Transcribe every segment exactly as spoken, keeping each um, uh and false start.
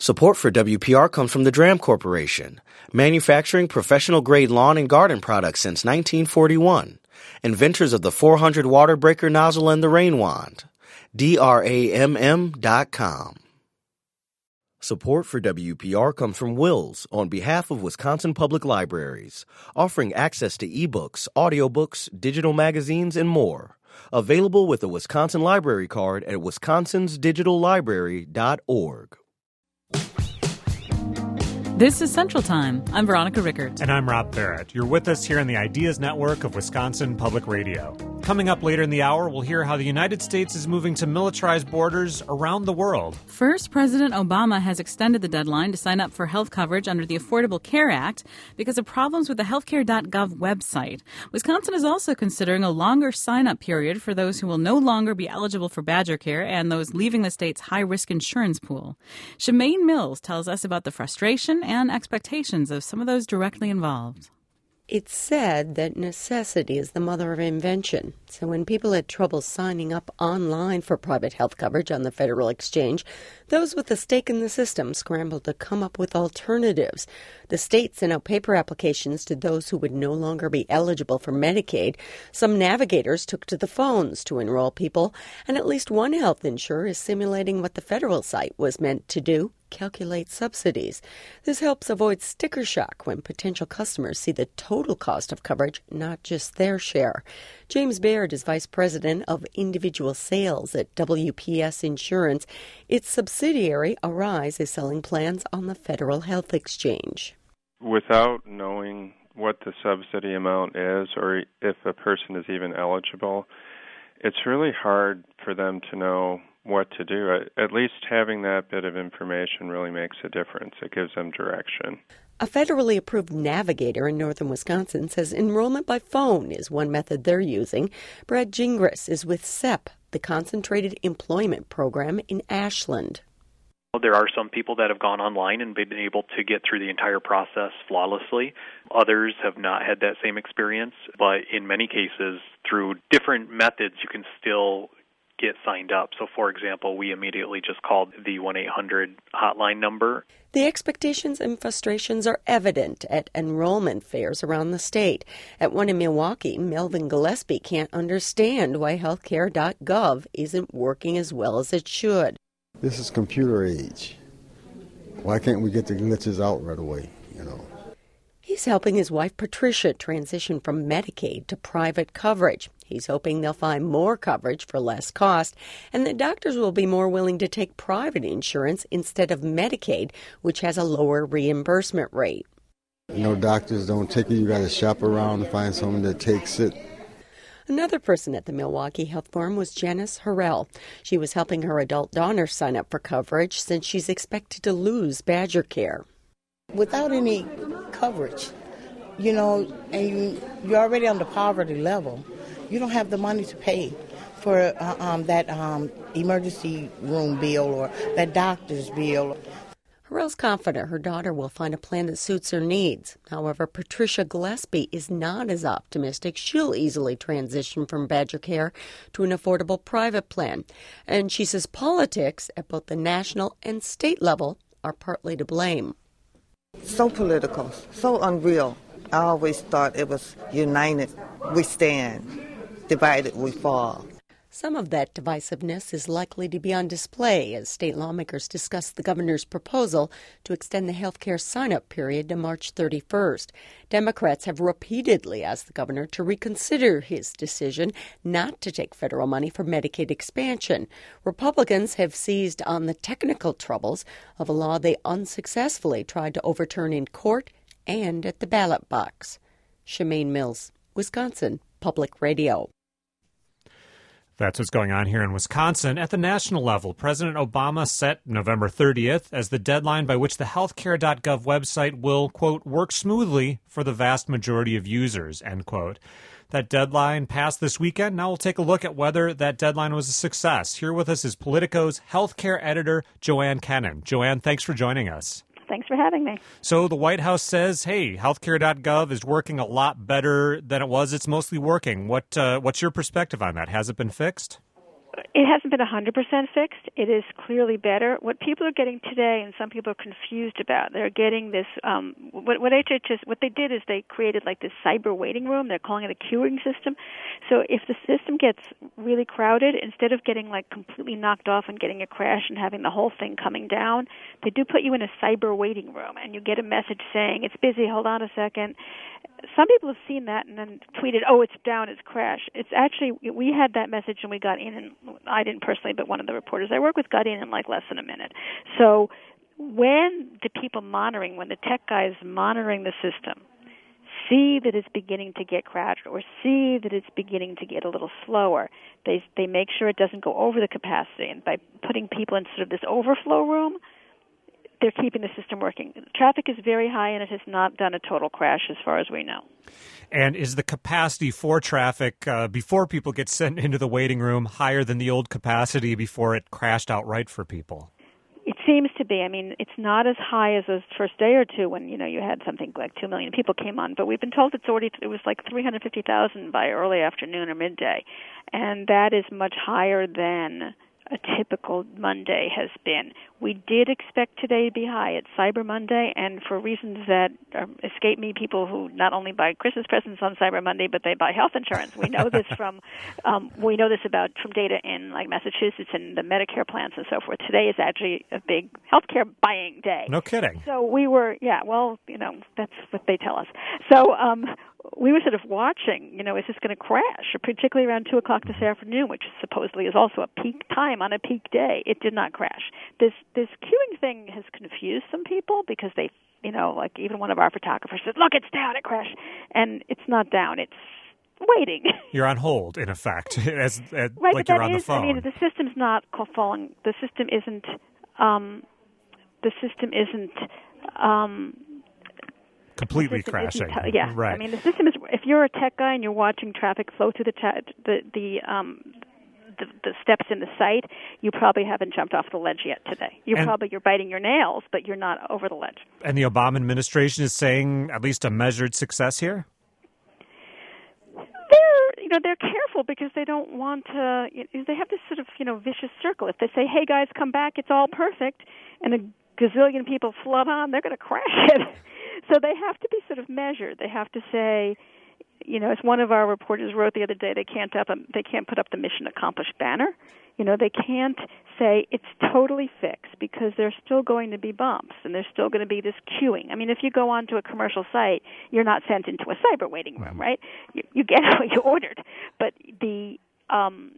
Support for W P R comes from the Dram Corporation, manufacturing professional-grade lawn and garden products since nineteen forty-one. Inventors of the four hundred water breaker nozzle and the rain wand. D R A M M dot com. Support for W P R comes from Wills on behalf of Wisconsin Public Libraries, offering access to ebooks, audiobooks, digital magazines, and more. Available with a Wisconsin Library Card at wisconsins digital library dot org. This is Central Time. I'm Veronica Rickert. And I'm Rob Barrett. You're with us here on the Ideas Network of Wisconsin Public Radio. Coming up later in the hour, we'll hear how the United States is moving to militarized borders around the world. First, President Obama has extended the deadline to sign up for health coverage under the Affordable Care Act because of problems with the healthcare dot gov website. Wisconsin is also considering a longer sign-up period for those who will no longer be eligible for Badger Care and those leaving the state's high-risk insurance pool. Shemaine Mills tells us about the frustration and expectations of some of those directly involved. It's said that necessity is the mother of invention. So when people had trouble signing up online for private health coverage on the federal exchange, those with a stake in the system scrambled to come up with alternatives. The state sent out paper applications to those who would no longer be eligible for Medicaid. Some navigators took to the phones to enroll people, and at least one health insurer is simulating what the federal site was meant to do: calculate subsidies. This helps avoid sticker shock when potential customers see the total cost of coverage, not just their share. James Baird is Vice President of Individual Sales at W P S Insurance. Its subsidiary, Arise, is selling plans on the Federal Health Exchange. Without knowing what the subsidy amount is or if a person is even eligible, it's really hard for them to know what to do. At least having that bit of information really makes a difference. It gives them direction. A federally approved navigator in northern Wisconsin says enrollment by phone is one method they're using. Brad Gingras is with S E P, the Concentrated Employment Program in Ashland. There are some people that have gone online and been able to get through the entire process flawlessly. Others have not had that same experience, but in many cases, through different methods, you can still get signed up. So, for example, we immediately just called the one eight hundred hotline number. The expectations and frustrations are evident at enrollment fairs around the state. At one in Milwaukee, Melvin Gillespie can't understand why healthcare dot gov isn't working as well as it should. This is computer age. Why can't we get the glitches out right away, you know? He's helping his wife Patricia transition from Medicaid to private coverage. He's hoping they'll find more coverage for less cost, and that doctors will be more willing to take private insurance instead of Medicaid, which has a lower reimbursement rate. You know, doctors don't take you. You got to shop around to find someone that takes it. Another person at the Milwaukee Health Forum was Janice Harrell. She was helping her adult daughter sign up for coverage since she's expected to lose Badger Care. Without any coverage, you know, and you, you're already on the poverty level, you don't have the money to pay for uh, um, that um, emergency room bill or that doctor's bill. Harrell's confident her daughter will find a plan that suits her needs. However, Patricia Gillespie is not as optimistic. She'll easily transition from Badger Care to an affordable private plan. And she says politics at both the national and state level are partly to blame. So political, so unreal. I always thought it was united we stand, divided we fall. Some of that divisiveness is likely to be on display as state lawmakers discuss the governor's proposal to extend the health care sign-up period to March thirty-first. Democrats have repeatedly asked the governor to reconsider his decision not to take federal money for Medicaid expansion. Republicans have seized on the technical troubles of a law they unsuccessfully tried to overturn in court and at the ballot box. Shemaine Mills, Wisconsin Public Radio. That's what's going on here in Wisconsin. At the national level, President Obama set November thirtieth as the deadline by which the healthcare dot gov website will, quote, work smoothly for the vast majority of users, end quote. That deadline passed this weekend. Now we'll take a look at whether that deadline was a success. Here with us is Politico's healthcare editor, Joanne Kennan. Joanne, thanks for joining us. Thanks for having me. So the White House says, hey, healthcare dot gov is working a lot better than it was. It's mostly working. What uh, What's your perspective on that? Has it been fixed? It hasn't been one hundred percent fixed. It is clearly better. What people are getting today, and some people are confused about, they're getting this, um, what, what H H S, what they did is they created like this cyber waiting room. They're calling it a queuing system. So if the system gets really crowded, instead of getting like completely knocked off and getting a crash and having the whole thing coming down, they do put you in a cyber waiting room, and you get a message saying, it's busy, hold on a second. Some people have seen that and then tweeted, oh, it's down, it's crashed. It's actually, we had that message and we got in, and I didn't personally, but one of the reporters I work with got in in like less than a minute. So when the people monitoring, when the tech guys monitoring the system see that it's beginning to get crashed or see that it's beginning to get a little slower, they they make sure it doesn't go over the capacity. And by putting people in sort of this overflow room, they're keeping the system working. Traffic is very high, and it has not done a total crash as far as we know. And is the capacity for traffic uh, before people get sent into the waiting room higher than the old capacity before it crashed outright for people? It seems to be. I mean, it's not as high as the first day or two when, you know, you had something like two million people came on. But we've been told it's already, it was like three hundred fifty thousand by early afternoon or midday. And that is much higher than a typical Monday has been. We did expect today to be high. It's Cyber Monday, and for reasons that um, escape me, people who not only buy Christmas presents on Cyber Monday, but they buy health insurance. We know this from um, we know this about from data in like Massachusetts and the Medicare plans and so forth. Today is actually a big healthcare buying day. No kidding. So we were, yeah. Well, you know, that's what they tell us. So. Um, We were sort of watching, you know, is this going to crash, particularly around two o'clock this afternoon, which supposedly is also a peak time on a peak day. It did not crash. This this queuing thing has confused some people because they, you know, like even one of our photographers said, look, it's down, it crashed. And it's not down, it's waiting. You're on hold, in effect, as, as right, like but you're that on is, the phone. I mean, the system's not falling. The system isn't, um, the system isn't, um, completely crashing. T- yeah, right. I mean, the system is. If you're a tech guy and you're watching traffic flow through the ta- the the um the, the steps in the site, you probably haven't jumped off the ledge yet today. You're and, probably you're biting your nails, but you're not over the ledge. And the Obama administration is saying at least a measured success here. They're you know they're careful because they don't want to. You know, they have this sort of you know vicious circle. If they say, "Hey guys, come back, it's all perfect," and a gazillion people flood on, they're going to crash it. So they have to be sort of measured. They have to say, you know, as one of our reporters wrote the other day, they can't up, um, they can't put up the mission accomplished banner. You know, they can't say it's totally fixed because there's still going to be bumps and there's still going to be this queuing. I mean, if you go onto a commercial site, you're not sent into a cyber waiting room, right? You, you get what you ordered, but the um,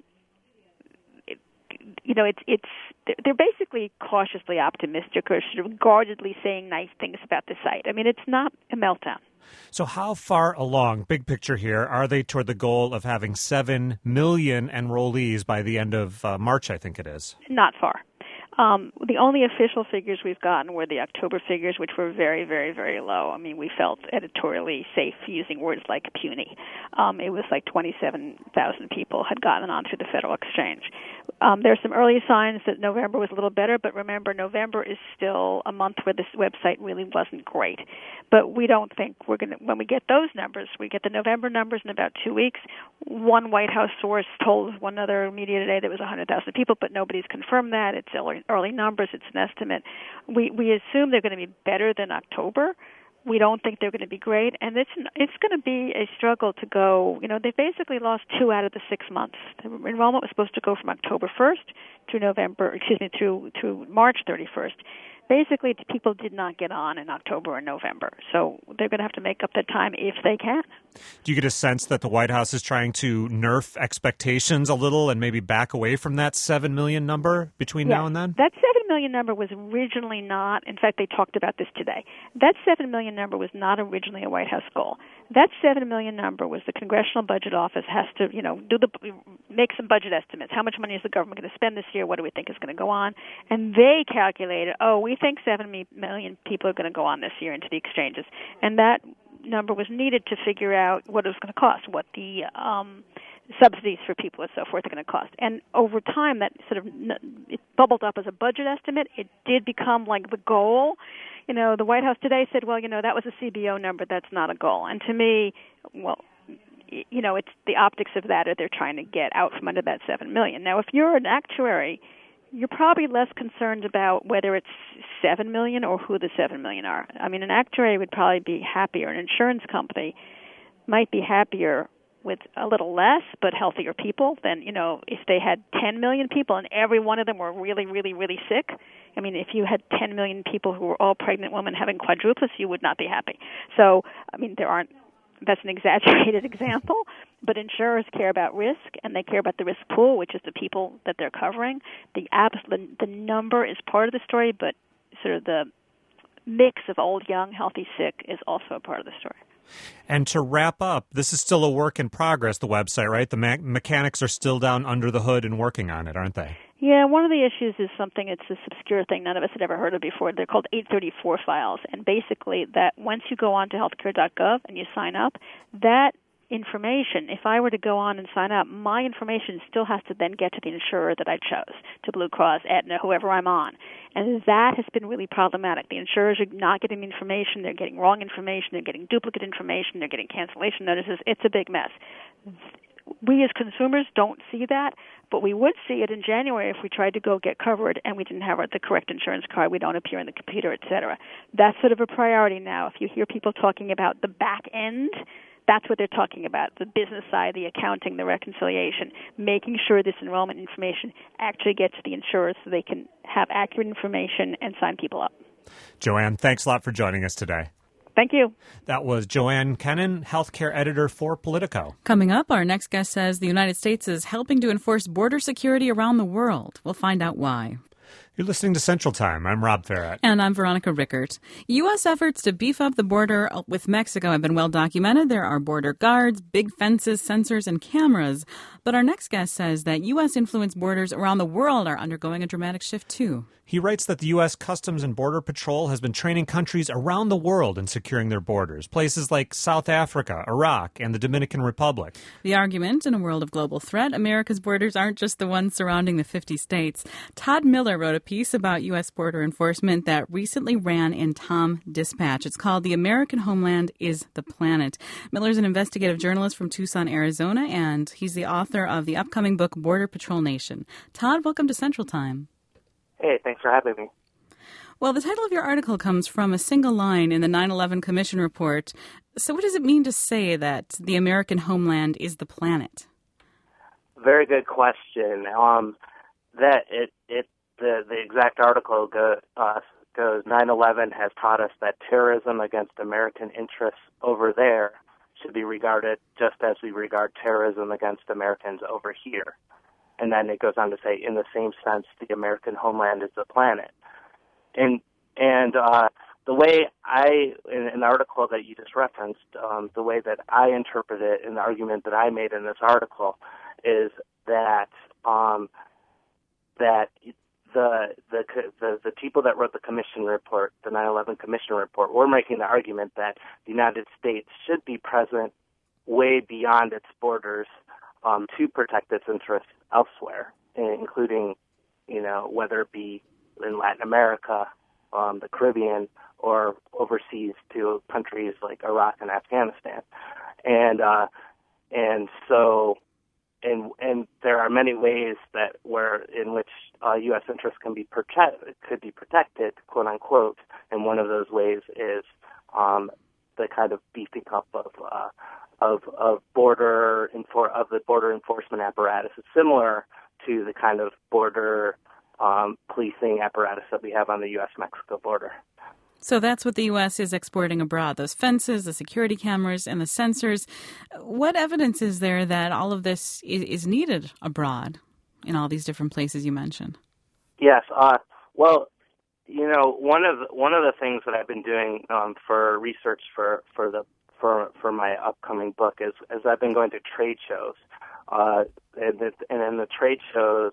you know, it's it's they're basically cautiously optimistic or sort of guardedly saying nice things about the site. I mean, it's not a meltdown. So how far along, big picture here, are they toward the goal of having seven million enrollees by the end of uh, March, I think it is? Not far. Um, the only official figures we've gotten were the October figures, which were very, very, very low. I mean, we felt editorially safe using words like puny. Um, it was like twenty-seven thousand people had gotten onto the Federal Exchange. Um, there are some early signs that November was a little better, but remember, November is still a month where this website really wasn't great. But we don't think we're going to, when we get those numbers, we get the November numbers in about two weeks. One White House source told one other media today there was one hundred thousand people, but nobody's confirmed that. It's early, early numbers. It's an estimate. We we assume they're going to be better than October. We don't think they're going to be great, and it's it's going to be a struggle to go. You know, they basically lost two out of the six months. The enrollment was supposed to go from October first to November, excuse me, to to March thirty-first. Basically, people did not get on in October or November, so they're going to have to make up that time if they can. Do you get a sense that the White House is trying to nerf expectations a little and maybe back away from that seven million number between yes. now and then? That seven million number was originally not, in fact, they talked about this today. That seven million number was not originally a White House goal. That seven million number was the Congressional Budget Office has to, you know, do the make some budget estimates. How much money is the government going to spend this year? What do we think is going to go on? And they calculated, oh, we think seven million people are going to go on this year into the exchanges. And that number was needed to figure out what it was going to cost, what the um, subsidies for people and so forth are going to cost. And over time, that sort of it bubbled up as a budget estimate. It did become like the goal. You know, the White House today said, well, you know, that was a C B O number. That's not a goal. And to me, well, you know, it's the optics of that, or they're trying to get out from under that seven million dollars. Now, if you're an actuary, you're probably less concerned about whether it's seven million dollars or who the seven million dollars are. I mean, an actuary would probably be happier. An insurance company might be happier with a little less but healthier people than, you know, if they had ten million people and every one of them were really, really, really sick. I mean, if you had ten million people who were all pregnant women having quadruplets, you would not be happy. So, I mean, there aren't, that's an exaggerated example, but insurers care about risk, and they care about the risk pool, which is the people that they're covering. The, abs- the, the number is part of the story, but sort of the mix of old, young, healthy, sick is also a part of the story. And to wrap up, this is still a work in progress, the website, right? The me- mechanics are still down under the hood and working on it, aren't they? Yeah, one of the issues is something, it's this obscure thing none of us had ever heard of before. They're called eight thirty-four files. And basically that once you go on to healthcare dot gov and you sign up, that information, if I were to go on and sign up, my information still has to then get to the insurer that I chose, to Blue Cross, Aetna, whoever I'm on. And that has been really problematic. The insurers are not getting the information. They're getting wrong information. They're getting duplicate information. They're getting cancellation notices. It's a big mess. We as consumers don't see that, but we would see it in January if we tried to go get covered and we didn't have the correct insurance card, we don't appear in the computer, et cetera. That's sort of a priority now. If you hear people talking about the back end, that's what they're talking about, the business side, the accounting, the reconciliation, making sure this enrollment information actually gets to the insurers so they can have accurate information and sign people up. Joanne, thanks a lot for joining us today. Thank you. That was Joanne Kennan, healthcare editor for Politico. Coming up, our next guest says the United States is helping to enforce border security around the world. We'll find out why. You're listening to Central Time. I'm Rob Farrett. And I'm Veronica Rickert. U S efforts to beef up the border with Mexico have been well documented. There are border guards, big fences, sensors, and cameras. But our next guest says that U S-influenced borders around the world are undergoing a dramatic shift, too. He writes that the U S. Customs and Border Patrol has been training countries around the world in securing their borders, places like South Africa, Iraq, and the Dominican Republic. The argument, in a world of global threat, America's borders aren't just the ones surrounding the fifty states. Todd Miller wrote a piece about U S border enforcement that recently ran in Tom Dispatch. It's called The American Homeland is the Planet. Miller's an investigative journalist from Tucson, Arizona, and he's the author of the upcoming book, Border Patrol Nation. Todd, welcome to Central Time. Hey, thanks for having me. Well, the title of your article comes from a single line in the nine eleven Commission report. So what does it mean to say that the American homeland is the planet? Very good question. Um, that it, it the, the exact article go, uh, goes, nine eleven has taught us that terrorism against American interests over there should be regarded just as we regard terrorism against Americans over here. And then it goes on to say, in the same sense, the American homeland is the planet. And and uh, the way I, in an article that you just referenced, um, the way that I interpret it in the argument that I made in this article is that um, that the, the the the people that wrote the commission report, the nine eleven Commission report, were making the argument that the United States should be present way beyond its borders Um, to protect its interests elsewhere, including, you know, whether it be in Latin America, um, the Caribbean, or overseas to countries like Iraq and Afghanistan. And uh, and so, and and there are many ways that where in which uh, U S interests can be protect could be protected, quote unquote. And one of those ways is um, the kind of beefing up of uh, Of, of border enfor- of the border enforcement apparatus. It's similar to the kind of border um, policing apparatus that we have on the U S Mexico border. So that's what the U S is exporting abroad, those fences, the security cameras, and the sensors. What evidence is there that all of this is, is needed abroad in all these different places you mentioned? Yes. Uh, well, you know, one of the, one of the things that I've been doing um, for research for, for the for for my upcoming book is, is I've been going to trade shows, uh, and, the, and then the trade shows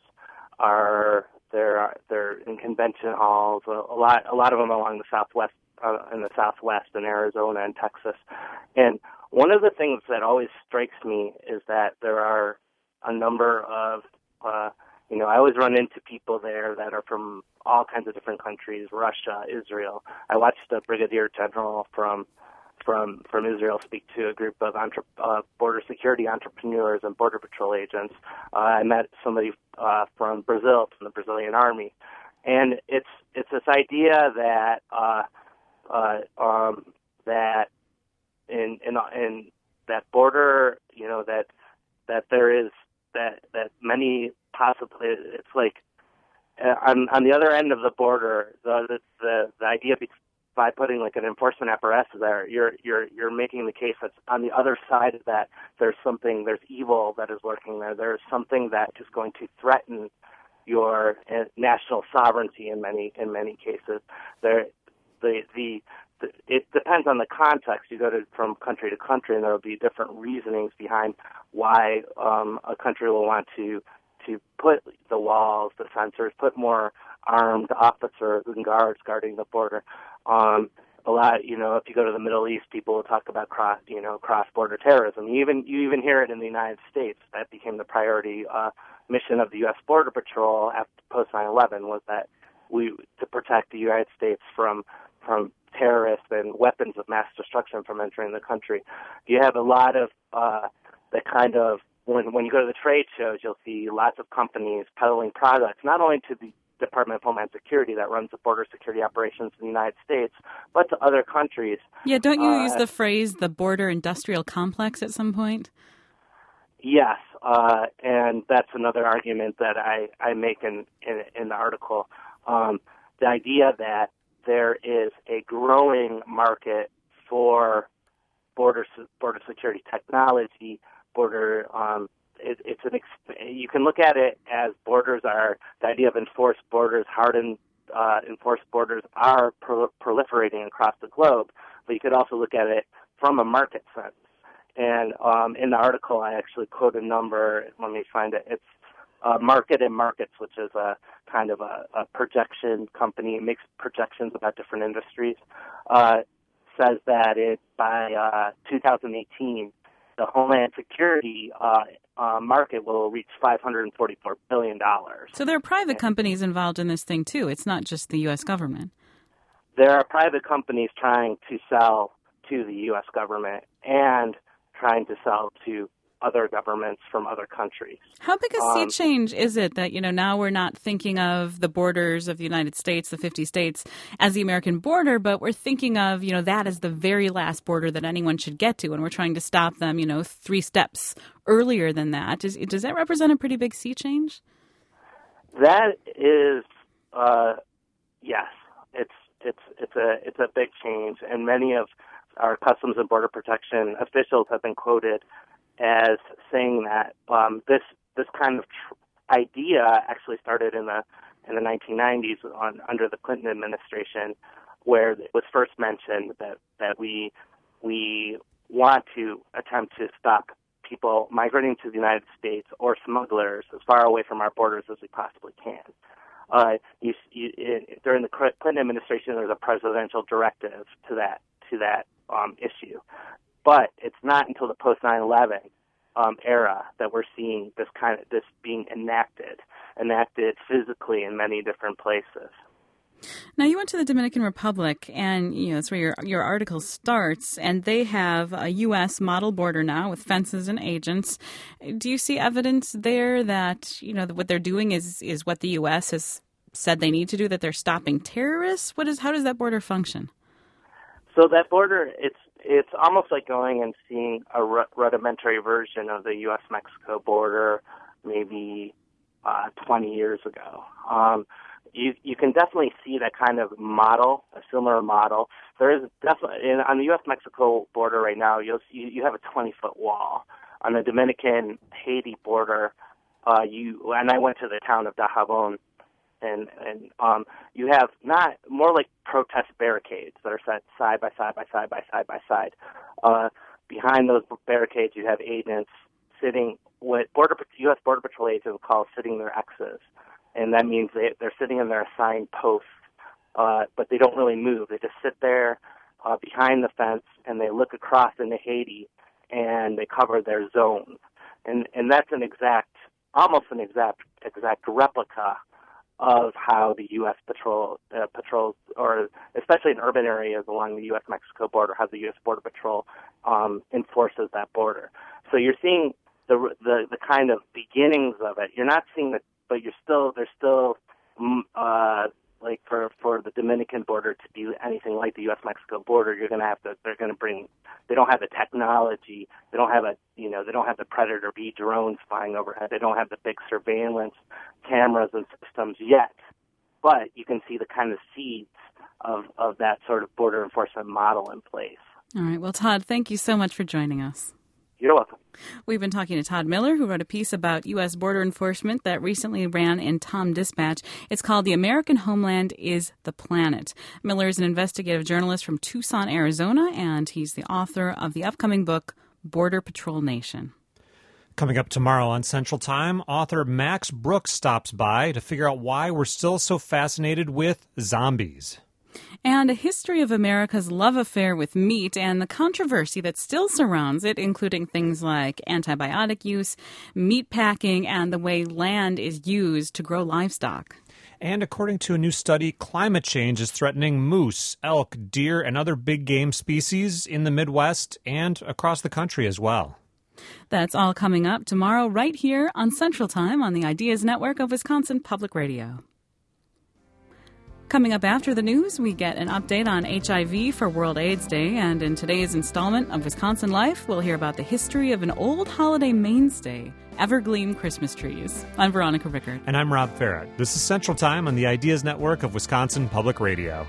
are they're they're in convention halls, a lot a lot of them along the southwest uh, in the southwest in Arizona and Texas, and one of the things that always strikes me is that there are a number of uh, you know I always run into people there that are from all kinds of different countries, Russia, Israel. I watched a brigadier general from from from Israel speak to a group of entre- uh, border security entrepreneurs and border patrol agents. Uh, I met somebody uh, from Brazil, from the Brazilian Army, and it's it's this idea that uh, uh, um, that in in in that border, you know, that that there is that that many possibly it's like uh, on on the other end of the border, the the the, the idea be- by putting like an enforcement apparatus there, you're you're you're making the case that on the other side of that there's something, there's evil that is lurking there. There's something that is going to threaten your uh, national sovereignty in many in many cases. There, the the the it depends on the context. You go to from country to country, and there will be different reasonings behind why um, a country will want to to put the walls, the sensors, put more armed officers and guards guarding the border. Um, a lot, you know, if you go to the Middle East, people will talk about cross, you know, cross-border terrorism. You even you even hear it in the United States. That became the priority uh, mission of the U S Border Patrol after post nine eleven was that we to protect the United States from from terrorists and weapons of mass destruction from entering the country. You have a lot of uh, the kind of when when you go to the trade shows, you'll see lots of companies peddling products not only to the Department of Homeland Security that runs the border security operations in the United States, but to other countries. Yeah, don't you uh, use the phrase the border industrial complex at some point? Yes, uh, and that's another argument that I, I make in, in, in the article. Um, the idea that there is a growing market for border border security technology, border um, It, it's an you can look at it as borders are the idea of enforced borders, hardened uh, enforced borders are pro- proliferating across the globe. But you could also look at it from a market sense. And um, in the article, I actually quote a number. Let me find it. It's uh, Market and Markets, which is a kind of a, a projection company. It makes projections about different industries. Uh, says that it by uh, two thousand eighteen, the Homeland Security uh, uh, market will reach five hundred forty-four billion dollars. So there are private companies involved in this thing, too. It's not just the U S government. There are private companies trying to sell to the U S government and trying to sell to other governments from other countries. How big a sea um, change is it that, you know, now we're not thinking of the borders of the United States, the fifty states, as the American border, but we're thinking of, you know, that as the very last border that anyone should get to, and we're trying to stop them, you know, three steps earlier than that. Does, does that represent a pretty big sea change? That is, uh, yes, it's it's it's a it's a big change, and many of our Customs and Border Protection officials have been quoted as saying that um, this this kind of tr- idea actually started in the in the nineteen nineties on, under the Clinton administration, where it was first mentioned that, that we we want to attempt to stop people migrating to the United States or smugglers as far away from our borders as we possibly can. Uh, you, you, it, during the Clinton administration, there was a presidential directive to that to that um, issue. But it's not until the post nine eleven um, era that we're seeing this kind of this being enacted, enacted physically in many different places. Now, you went to the Dominican Republic, and you know that's where your your article starts. And they have a U S model border now with fences and agents. Do you see evidence there that you know what they're doing is is what the U S has said they need to do? That they're stopping terrorists? What is how does that border function? So that border, it's it's almost like going and seeing a rudimentary version of the U S Mexico border maybe uh, twenty years ago. Um, you you can definitely see that kind of model, a similar model. There is definitely in, on the U S Mexico border right now. You'll see, you have a twenty foot wall. On the Dominican Haiti border, uh, you and I went to the town of Dajabon. And, and um, you have not more like protest barricades that are set side by side by side by side by side. Uh, behind those barricades, you have agents sitting what border U S Border Patrol agents call sitting their X's, and that means they, they're sitting in their assigned posts, uh, but they don't really move. They just sit there uh, behind the fence, and they look across into Haiti, and they cover their zone, and and that's an exact, almost an exact exact replica of how the U S patrol uh, patrols, or especially in urban areas along the U S Mexico border, how the U S Border Patrol um, enforces that border. So you're seeing the, the the kind of beginnings of it. You're not seeing the, but you're still there's still uh, like for for the Dominican border to be anything like the U S Mexico border, you're going to have to. They're going to bring. They don't have the technology. They don't have a you know. They don't have the Predator B drones flying overhead. They don't have the big surveillance cameras and systems yet. But you can see the kind of seeds of of that sort of border enforcement model in place. All right. Well, Todd, thank you so much for joining us. You're welcome. We've been talking to Todd Miller, who wrote a piece about U S border enforcement that recently ran in Tom Dispatch. It's called The American Homeland is the Planet. Miller is an investigative journalist from Tucson, Arizona, and he's the author of the upcoming book, Border Patrol Nation. Coming up tomorrow on Central Time, author Max Brooks stops by to figure out why we're still so fascinated with zombies. And a history of America's love affair with meat and the controversy that still surrounds it, including things like antibiotic use, meat packing, and the way land is used to grow livestock. And according to a new study, climate change is threatening moose, elk, deer, and other big game species in the Midwest and across the country as well. That's all coming up tomorrow right here on Central Time on the Ideas Network of Wisconsin Public Radio. Coming up after the news, we get an update on H I V for World AIDS Day, and in today's installment of Wisconsin Life, we'll hear about the history of an old holiday mainstay, evergreen Christmas trees. I'm Veronica Rickert. And I'm Rob Farrett. This is Central Time on the Ideas Network of Wisconsin Public Radio.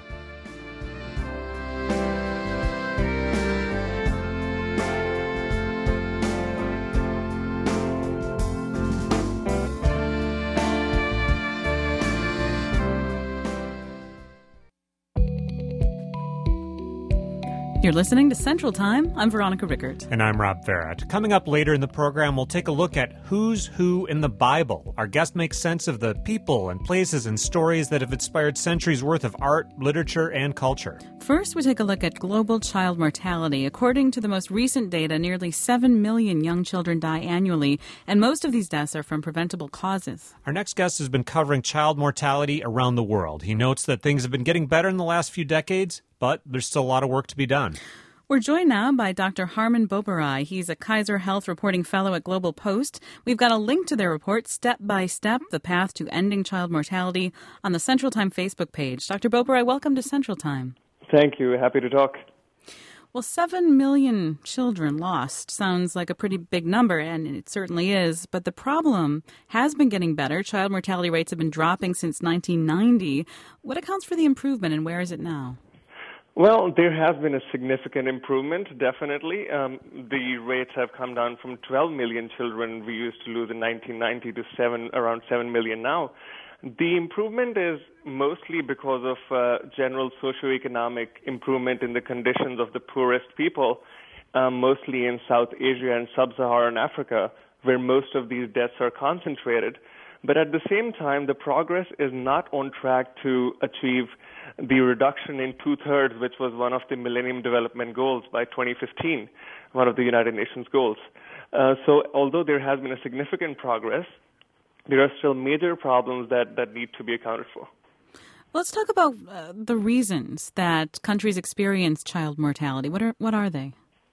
You're listening to Central Time. I'm Veronica Rickert. And I'm Rob Farrett. Coming up later in the program, we'll take a look at who's who in the Bible. Our guest makes sense of the people and places and stories that have inspired centuries worth of art, literature, and culture. First, we take a look at global child mortality. According to the most recent data, nearly seven million young children die annually, and most of these deaths are from preventable causes. Our next guest has been covering child mortality around the world. He notes that things have been getting better in the last few decades, but there's still a lot of work to be done. We're joined now by Doctor Harman Boparai. He's a Kaiser Health Reporting Fellow at Global Post. We've got a link to their report, Step by Step, The Path to Ending Child Mortality, on the Central Time Facebook page. Doctor Boparai, welcome to Central Time. Thank you. Happy to talk. Well, seven million children lost sounds like a pretty big number, and it certainly is. But the problem has been getting better. Child mortality rates have been dropping since nineteen ninety. What accounts for the improvement, and where is it now? Well, there has been a significant improvement, definitely. Um, the rates have come down from twelve million children we used to lose in nineteen ninety to seven, around seven million now. The improvement is mostly because of uh, general socioeconomic improvement in the conditions of the poorest people, um, mostly in South Asia and Sub-Saharan Africa, where most of these deaths are concentrated. But at the same time, the progress is not on track to achieve the reduction in two-thirds, which was one of the Millennium Development Goals by twenty fifteen, one of the United Nations goals. Uh, so although there has been a significant progress, there are still major problems that, that need to be accounted for. Let's talk about uh, the reasons that countries experience child mortality. What are what are they?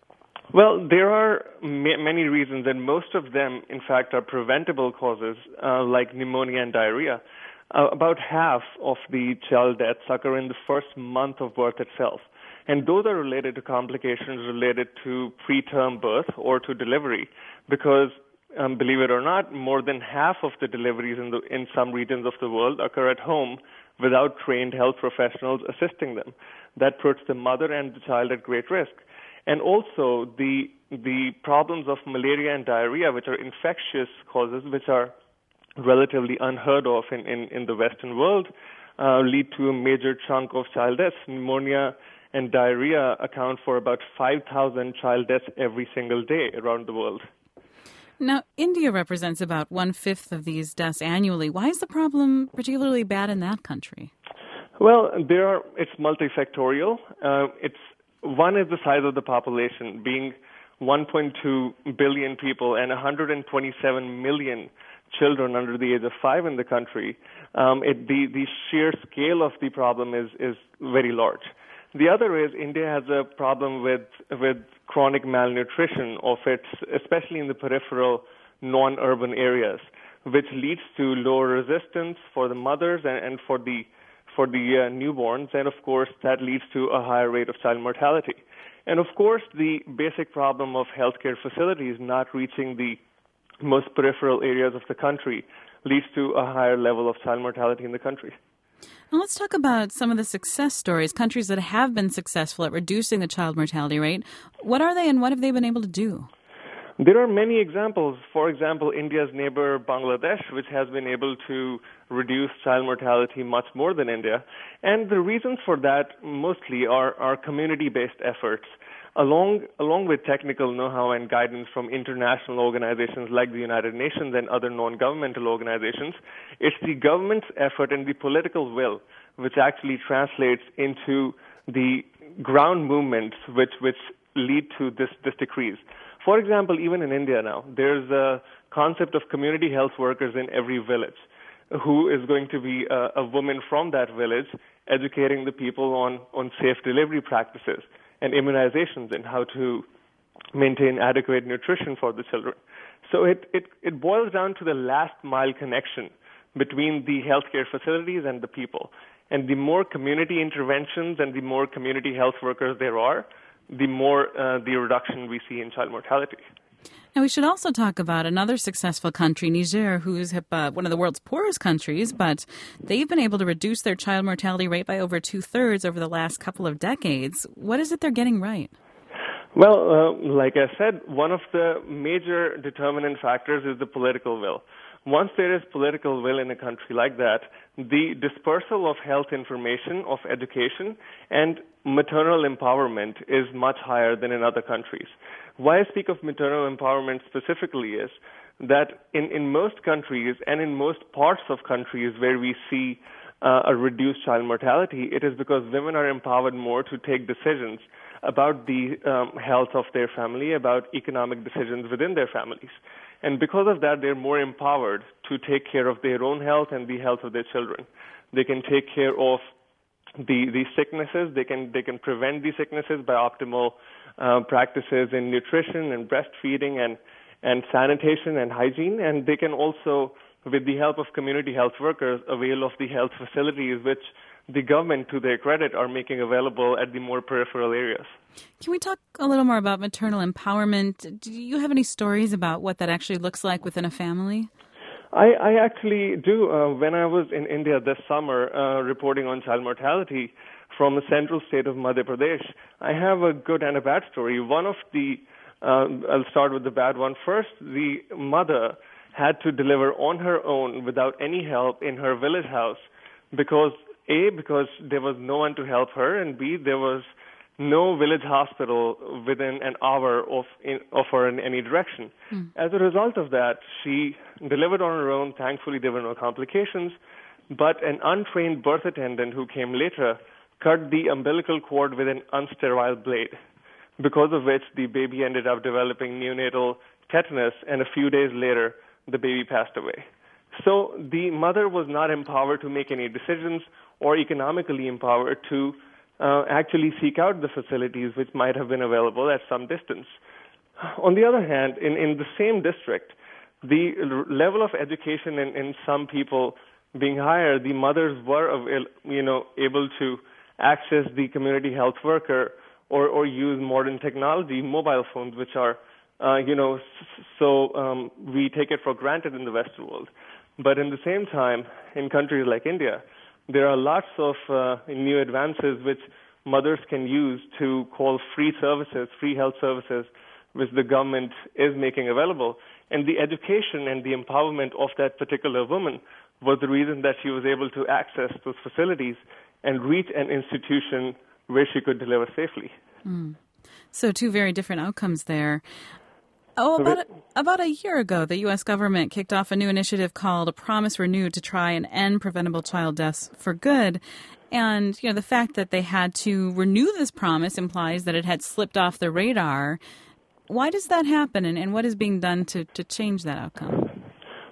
Well, there are ma- many reasons, and most of them, in fact, are preventable causes, uh, like pneumonia and diarrhea. Uh, about half of the child deaths occur in the first month of birth itself, and those are related to complications related to preterm birth or to delivery, because, um, believe it or not, more than half of the deliveries in, the, in some regions of the world occur at home without trained health professionals assisting them. That puts the mother and the child at great risk. And also the the problems of malaria and diarrhea, which are infectious causes, which are relatively unheard of in, in, in the Western world, uh, lead to a major chunk of child deaths. Pneumonia and diarrhea account for about five thousand child deaths every single day around the world. Now, India represents about one-fifth of these deaths annually. Why is the problem particularly bad in that country? Well, there are. It's multifactorial. Uh, it's One is the size of the population, being one point two billion people and one hundred twenty-seven million children under the age of five in the country, um, it, the, the sheer scale of the problem is, is very large. The other is India has a problem with with chronic malnutrition of its, especially in the peripheral non-urban areas, which leads to lower resistance for the mothers and, and for the for the uh, newborns, and of course that leads to a higher rate of child mortality. And of course the basic problem of healthcare facilities not reaching the most peripheral areas of the country leads to a higher level of child mortality in the country. Now let's talk about some of the success stories, countries that have been successful at reducing the child mortality rate. What are they and what have they been able to do? There are many examples. For example, India's neighbor Bangladesh, which has been able to reduce child mortality much more than India. And the reasons for that mostly are, are community-based efforts, along, along with technical know-how and guidance from international organizations like the United Nations and other non-governmental organizations. It's the government's effort and the political will which actually translates into the ground movements which, which lead to this, this decrease. For example, even in India now, there's a concept of community health workers in every village who is going to be a, a woman from that village educating the people on, on safe delivery practices and immunizations and how to maintain adequate nutrition for the children. So it, it, it boils down to the last mile connection between the healthcare facilities and the people. And the more community interventions and the more community health workers there are, the more uh, the reduction we see in child mortality. Now, we should also talk about another successful country, Niger, who's uh, one of the world's poorest countries, but they've been able to reduce their child mortality rate by over two-thirds over the last couple of decades. What is it they're getting right? Well, uh, like I said, one of the major determinant factors is the political will. Once there is political will in a country like that, the dispersal of health information, of education, and maternal empowerment is much higher than in other countries. Why I speak of maternal empowerment specifically is that in, in most countries and in most parts of countries where we see uh, a reduced child mortality, it is because women are empowered more to take decisions about the um, health of their family, about economic decisions within their families. And because of that, they're more empowered to take care of their own health and the health of their children. They can take care of the, the sicknesses. They can, they can prevent these sicknesses by optimal uh, practices in nutrition and breastfeeding and, and sanitation and hygiene. And they can also, with the help of community health workers, avail of the health facilities which the government, to their credit, are making available at the more peripheral areas. Can we talk a little more about maternal empowerment? Do you have any stories about what that actually looks like within a family? I, I actually do. Uh, when I was in India this summer uh, reporting on child mortality from the central state of Madhya Pradesh, I have a good and a bad story. One of the, uh, I'll start with the bad one first. The mother had to deliver on her own without any help in her village house because A, because there was no one to help her, and B, there was no village hospital within an hour of, in, of her in any direction. Mm. As a result of that, she delivered on her own. Thankfully, there were no complications, but an untrained birth attendant who came later cut the umbilical cord with an unsterile blade, because of which the baby ended up developing neonatal tetanus, and a few days later, the baby passed away. So the mother was not empowered to make any decisions or economically empowered to uh, actually seek out the facilities which might have been available at some distance. On the other hand, in, in the same district, the level of education in, in some people being higher, the mothers were you know, able to access the community health worker or, or use modern technology, mobile phones, which are, uh, you know, so um, we take it for granted in the Western world. But in the same time, in countries like India, there are lots of uh, new advances which mothers can use to call free services, free health services, which the government is making available. And the education and the empowerment of that particular woman was the reason that she was able to access those facilities and reach an institution where she could deliver safely. Mm. So two very different outcomes there. Oh, about a, about a year ago, the U S government kicked off a new initiative called A Promise Renewed to try and end preventable child deaths for good. And, you know, the fact that they had to renew this promise implies that it had slipped off the radar. Why does that happen, and, and what is being done to, to change that outcome?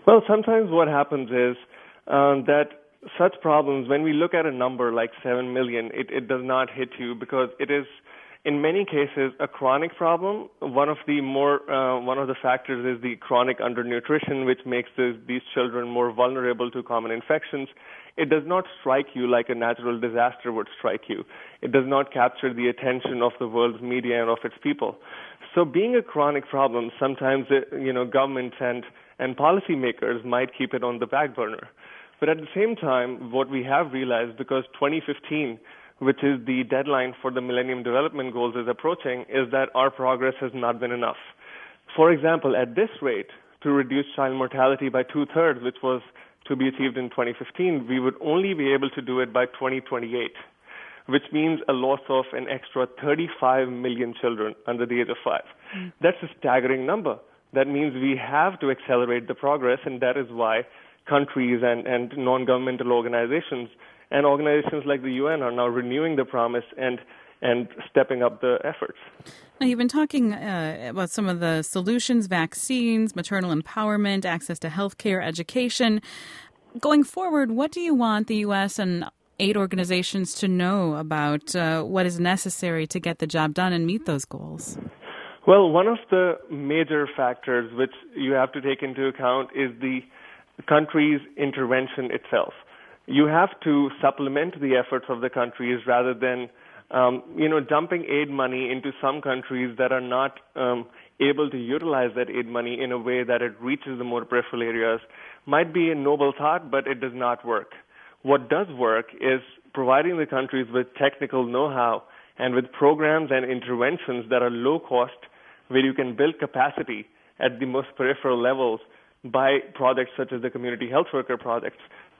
Well, sometimes what happens is um, that such problems, when we look at a number like seven million, it, it does not hit you because it is, in many cases, a chronic problem. One of the more uh, one of the factors is the chronic undernutrition, which makes this, these children more vulnerable to common infections. It does not strike you like a natural disaster would strike you. It does not capture the attention of the world's media and of its people. So being a chronic problem, sometimes uh, you know governments and, and policymakers might keep it on the back burner. But at the same time, what we have realized, because twenty fifteen, which is the deadline for the Millennium Development Goals, is approaching, is that our progress has not been enough. For example, at this rate, to reduce child mortality by two-thirds, which was to be achieved in twenty fifteen, we would only be able to do it by twenty twenty-eight, which means a loss of an extra thirty-five million children under the age of five. Mm. That's a staggering number. That means we have to accelerate the progress, and that is why countries and, and non-governmental organizations and organizations like the U N are now renewing the promise and and stepping up the efforts. Now, you've been talking uh, about some of the solutions, vaccines, maternal empowerment, access to health care, education. Going forward, what do you want the U S and aid organizations to know about uh, what is necessary to get the job done and meet those goals? Well, one of the major factors which you have to take into account is the country's intervention itself. You have to supplement the efforts of the countries rather than, um, you know, dumping aid money into some countries that are not um, able to utilize that aid money in a way that it reaches the more peripheral areas. Might be a noble thought, but it does not work. What does work is providing the countries with technical know-how and with programs and interventions that are low cost, where you can build capacity at the most peripheral levels by projects such as the Community Health Worker projects.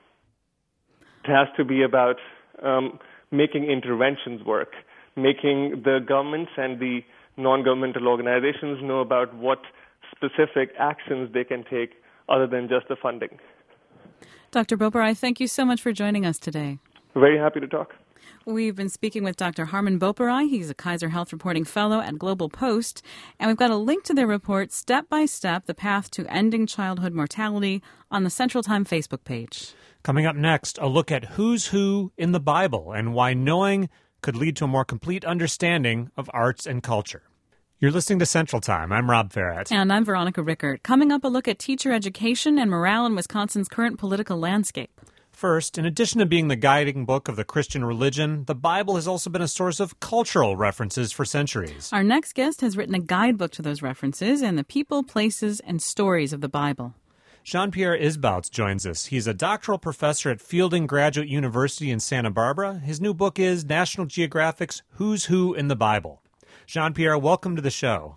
It has to be about um, making interventions work, making the governments and the non-governmental organizations know about what specific actions they can take other than just the funding. Doctor Boparai, thank you so much for joining us today. Very happy to talk. We've been speaking with Doctor Harman Boparai. He's a Kaiser Health Reporting Fellow at Global Post. And we've got a link to their report, Step by Step, The Path to Ending Childhood Mortality, on the Central Time Facebook page. Coming up next, a look at who's who in the Bible and why knowing could lead to a more complete understanding of arts and culture. You're listening to Central Time. I'm Rob Farrett. And I'm Veronica Rickert. Coming up, a look at teacher education and morale in Wisconsin's current political landscape. First, in addition to being the guiding book of the Christian religion, the Bible has also been a source of cultural references for centuries. Our next guest has written a guidebook to those references and the people, places, and stories of the Bible. Jean-Pierre Isbouts joins us. He's a doctoral professor at Fielding Graduate University in Santa Barbara. His new book is National Geographic's Who's Who in the Bible. Jean-Pierre, welcome to the show.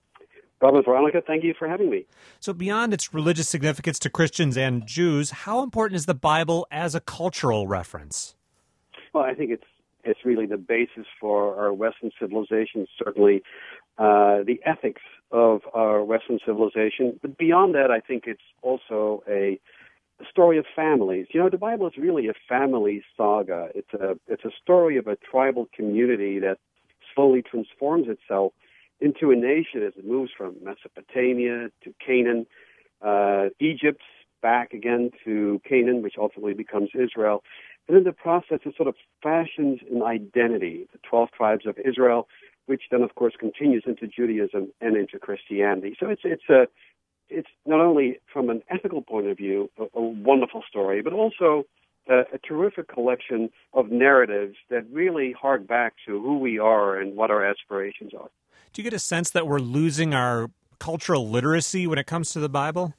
Rob and Veronica, thank you for having me. So beyond its religious significance to Christians and Jews, how important is the Bible as a cultural reference? Well, I think it's it's really the basis for our Western civilization, certainly uh, the ethics of our Western civilization. But beyond that, I think it's also a, a story of families. You know, the Bible is really a family saga. It's a it's a story of a tribal community that slowly transforms itself into a nation as it moves from Mesopotamia to Canaan, uh, Egypt, back again to Canaan, which ultimately becomes Israel. And in the process, it sort of fashions an identity, the twelve tribes of Israel, which then, of course, continues into Judaism and into Christianity. So it's it's a it's not only from an ethical point of view a, a wonderful story, but also a, a terrific collection of narratives that really hark back to who we are and what our aspirations are. Do you get a sense that we're losing our cultural literacy when it comes to the Bible?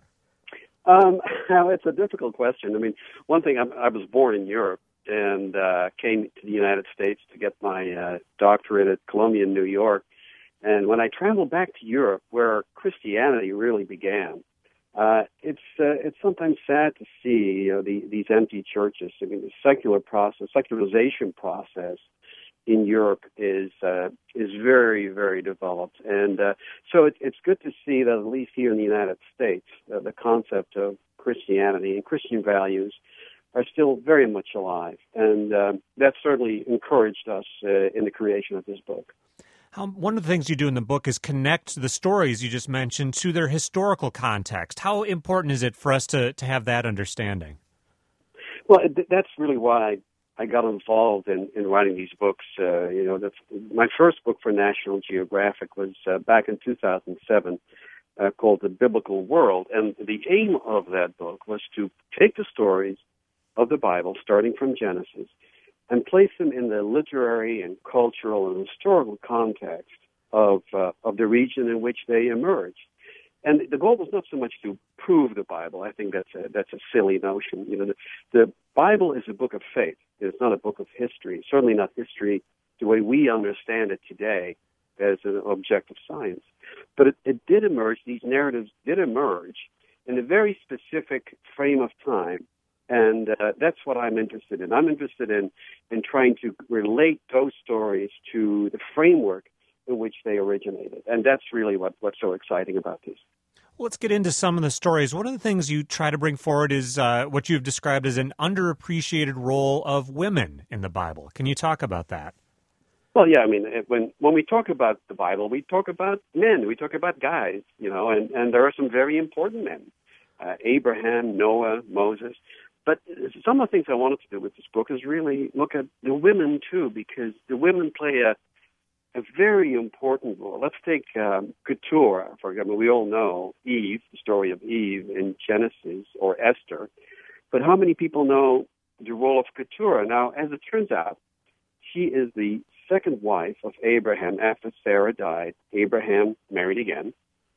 Um, well, it's a difficult question. I mean, one thing, I'm, I was born in Europe and uh, came to the United States to get my uh, doctorate at Columbia in New York. And when I traveled back to Europe, where Christianity really began, uh, it's uh, it's sometimes sad to see, you know, the, these empty churches. I mean, the secular process, secularization process in Europe is uh, is very, very developed. And uh, so it, it's good to see that at least here in the United States, uh, the concept of Christianity and Christian values are still very much alive. And uh, that certainly encouraged us uh, in the creation of this book. How, one of the things you do in the book is connect the stories you just mentioned to their historical context. How important is it for us to, to have that understanding? Well, that's really why I got involved in, in writing these books. Uh, you know, the, my first book for National Geographic was uh, back in two thousand seven, uh, called The Biblical World. And the aim of that book was to take the stories of the Bible, starting from Genesis, and place them in the literary and cultural and historical context of uh, of the region in which they emerge. And the goal was not so much to prove the Bible. I think that's a, that's a silly notion. You know, the, the Bible is a book of faith. It's not a book of history. Certainly not history the way we understand it today as an objective science. But it, it did emerge. These narratives did emerge in a very specific frame of time. And uh, that's what I'm interested in. I'm interested in, in trying to relate those stories to the framework in which they originated. And that's really what, what's so exciting about this. Well, let's get into some of the stories. One of the things you try to bring forward is uh, what you've described as an underappreciated role of women in the Bible. Can you talk about that? Well, yeah, I mean, when when we talk about the Bible, we talk about men, we talk about guys, you know, and, and there are some very important men, uh, Abraham, Noah, Moses. But some of the things I wanted to do with this book is really look at the women, too, because the women play a a very important role. Let's take um, Keturah, for example. We all know Eve, the story of Eve in Genesis, or Esther. But how many people know the role of Keturah? Now, as it turns out, she is the second wife of Abraham after Sarah died. Abraham married again.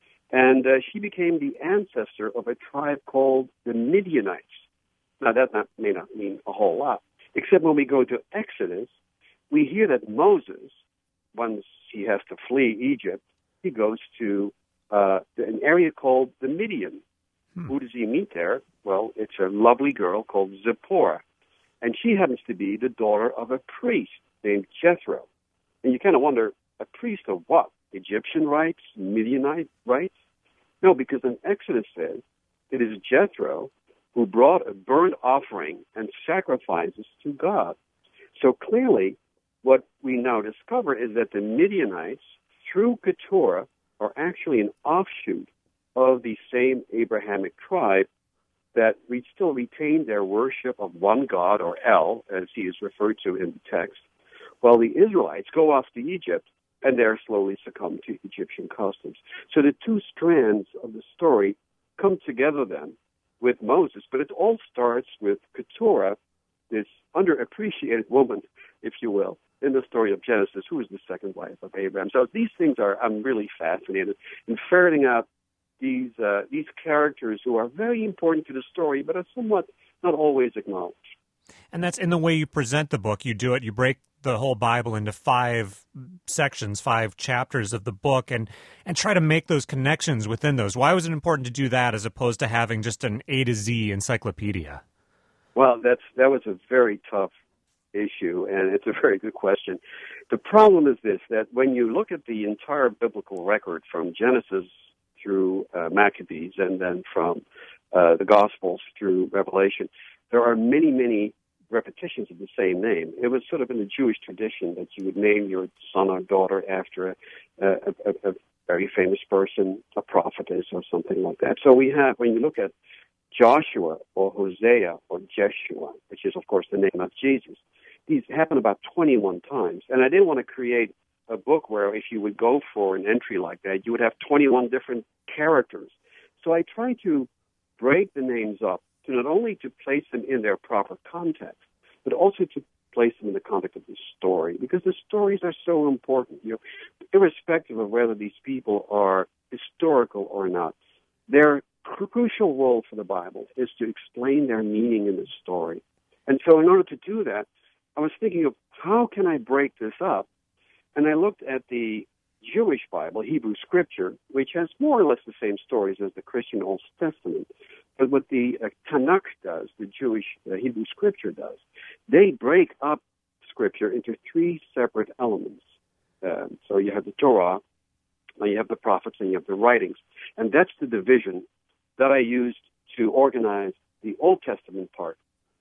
And uh, she became the ancestor of a tribe called the Midianites. Now, that not, may not mean a whole lot, except when we go to Exodus, we hear that Moses, once he has to flee Egypt, he goes to uh, an area called the Midian. Hmm. Who does he meet there? Well, it's a lovely girl called Zipporah. And she happens to be the daughter of a priest named Jethro. And you kind of wonder, a priest of what? Egyptian rites? Midianite rites? No, because in Exodus says it is Jethro who brought a burnt offering and sacrifices to God. So clearly, what we now discover is that the Midianites, through Keturah, are actually an offshoot of the same Abrahamic tribe that we still retain their worship of one God, or El, as he is referred to in the text, while the Israelites go off to Egypt and there slowly succumb to Egyptian customs. So the two strands of the story come together then with Moses, but it all starts with Keturah, this underappreciated woman, if you will, in the story of Genesis, who is the second wife of Abraham. So these things are, I'm really fascinated in ferreting out these uh, these characters who are very important to the story, but are somewhat not always acknowledged. And that's in the way you present the book. You do it, you break the whole Bible into five sections, five chapters of the book, and, and try to make those connections within those. Why was it important to do that as opposed to having just an A to Z encyclopedia? Well, that's that was a very tough issue, and it's a very good question. The problem is this, that when you look at the entire biblical record from Genesis through uh, Maccabees and then from uh, the Gospels through Revelation, there are many, many repetitions of the same name. It was sort of in the Jewish tradition that you would name your son or daughter after a, a, a, a very famous person, a prophetess or something like that. So we have, when you look at Joshua or Hosea or Jeshua, which is, of course, the name of Jesus, these happen about twenty-one times. And I didn't want to create a book where if you would go for an entry like that, you would have twenty-one different characters. So I tried to break the names up to not only to place them in their proper context, but also to place them in the context of the story, because the stories are so important. You know, irrespective of whether these people are historical or not, their crucial role for the Bible is to explain their meaning in the story. And so in order to do that, I was thinking of how can I break this up? And I looked at the Jewish Bible, Hebrew Scripture, which has more or less the same stories as the Christian Old Testament. But what the uh, Tanakh does, the Jewish uh, Hebrew Scripture does, they break up Scripture into three separate elements. Uh, so you have the Torah, and you have the prophets, and you have the writings. And that's the division that I used to organize the Old Testament part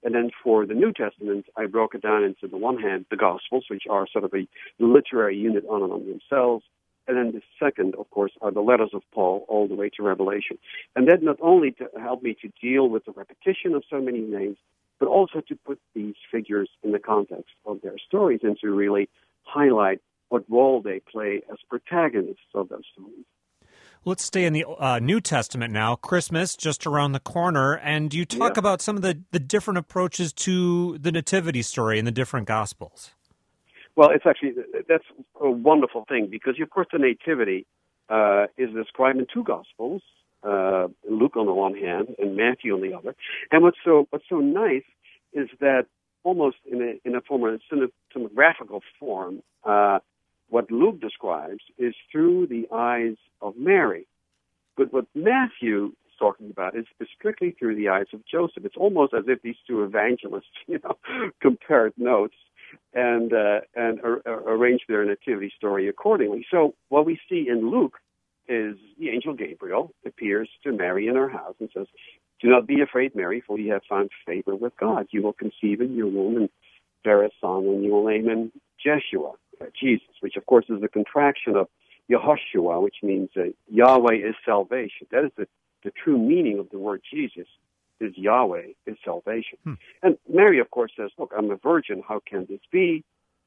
And then for the New Testament, I broke it down into, the one hand, the Gospels, which are sort of a literary unit on and on themselves. And then the second, of course, are the letters of Paul all the way to Revelation. And that not only to help me to deal with the repetition of so many names, but also to put these figures in the context of their stories and to really highlight what role they play as protagonists of those stories. Let's stay in the uh, New Testament now. Christmas just around the corner, and you talk Yeah. about some of the, the different approaches to the Nativity story in the different Gospels. Well, it's actually, that's a wonderful thing because, of course, the Nativity uh, is described in two Gospels, uh, Luke on the one hand and Matthew on the other. And what's so what's so nice is that almost in a, in a form of a cinematographical form, uh, what Luke describes is through the eyes of Mary. But what Matthew is talking about is, is strictly through the eyes of Joseph. It's almost as if these two evangelists, you know, compared notes and uh, and ar- ar- arranged their nativity story accordingly. So what we see in Luke is the angel Gabriel appears to Mary in her house and says, "Do not be afraid, Mary, for you have found favor with God. You will conceive in your womb and bear a son, and you will name him Jeshua," uh, Jesus, which of course is a contraction of Yehoshua, which means uh, Yahweh is salvation. That is the, the true meaning of the word Jesus, is Yahweh is salvation. Hmm. And Mary, of course, says, "Look, I'm a virgin. How can this be?"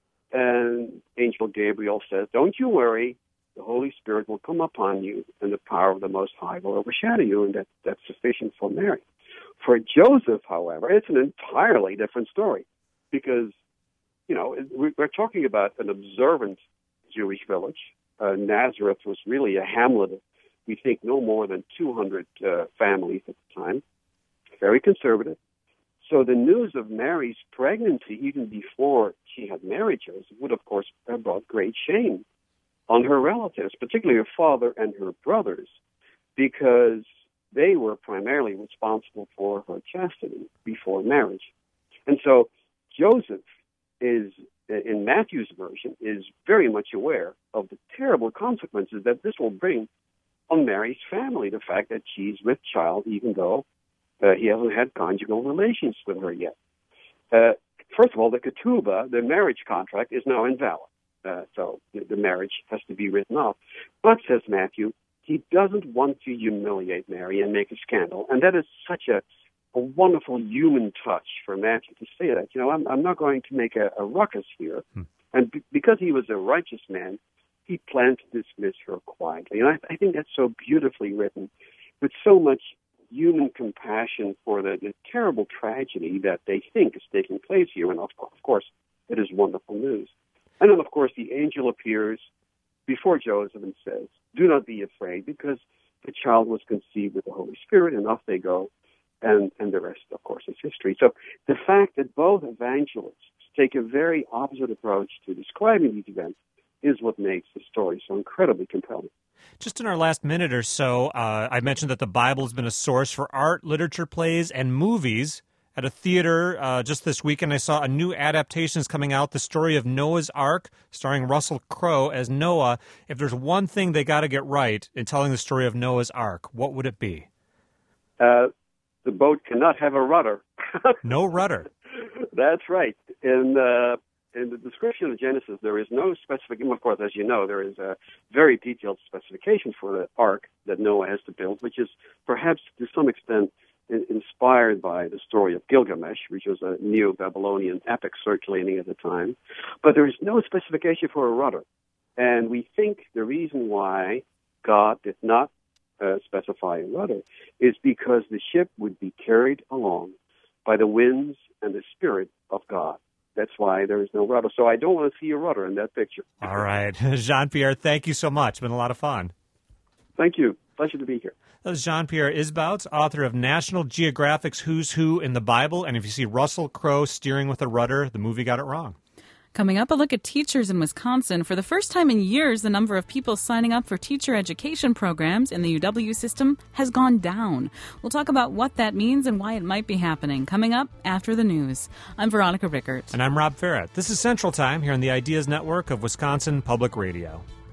And angel Gabriel says, "Don't you worry. The Holy Spirit will come upon you, and the power of the Most High will overshadow you," and that, that's sufficient for Mary. For Joseph, however, it's an entirely different story because, you know, we're talking about an observant Jewish village. Uh, Nazareth was really a hamlet of, we think, no more than two hundred uh, families at the time, very conservative. So the news of Mary's pregnancy, even before she had married Joseph, would, of course, have brought great shame on her relatives, particularly her father and her brothers, because they were primarily responsible for her chastity before marriage. And so Joseph is, in Matthew's version, is very much aware of the terrible consequences that this will bring on Mary's family, the fact that she's with child even though uh, he hasn't had conjugal relations with her yet. Uh, first of all, the ketubah, the marriage contract, is now invalid. Uh, so the, the marriage has to be written off. But, says Matthew, he doesn't want to humiliate Mary and make a scandal. And that is such a, a wonderful human touch for Matthew to say that. You know, I'm, I'm not going to make a, a ruckus here. Hmm. And b- because he was a righteous man, he planned to dismiss her quietly. And I, I think that's so beautifully written, with so much human compassion for the, the terrible tragedy that they think is taking place here. And, of, of course, it is wonderful news. And then, of course, the angel appears before Joseph and says, "Do not be afraid, because the child was conceived with the Holy Spirit," and off they go. And, and the rest, of course, is history. So the fact that both evangelists take a very opposite approach to describing these events is what makes the story so incredibly compelling. Just in our last minute or so, uh, I mentioned that the Bible has been a source for art, literature, plays, and movies. At a theater uh, just this weekend, I saw a new adaptation is coming out, the story of Noah's Ark, starring Russell Crowe as Noah. If there's one thing they got to get right in telling the story of Noah's Ark, what would it be? Uh, the boat cannot have a rudder. No rudder. That's right. In, uh, in the description of Genesis, there is no specification. Of course, as you know, there is a very detailed specification for the ark that Noah has to build, which is perhaps to some extent inspired by the story of Gilgamesh, which was a Neo-Babylonian epic circulating at the time. But there is no specification for a rudder. And we think the reason why God did not uh, specify a rudder is because the ship would be carried along by the winds and the Spirit of God. That's why there is no rudder. So I don't want to see a rudder in that picture. All right. Jean-Pierre, thank you so much. It's been a lot of fun. Thank you. Pleasure to be here. That was Jean-Pierre Isbouts, author of National Geographic's Who's Who in the Bible. And if you see Russell Crowe steering with a rudder, the movie got it wrong. Coming up, a look at teachers in Wisconsin. For the first time in years, the number of people signing up for teacher education programs in the U W system has gone down. We'll talk about what that means and why it might be happening. Coming up after the news. I'm Veronica Rickert. And I'm Rob Ferrett. This is Central Time here on the Ideas Network of Wisconsin Public Radio.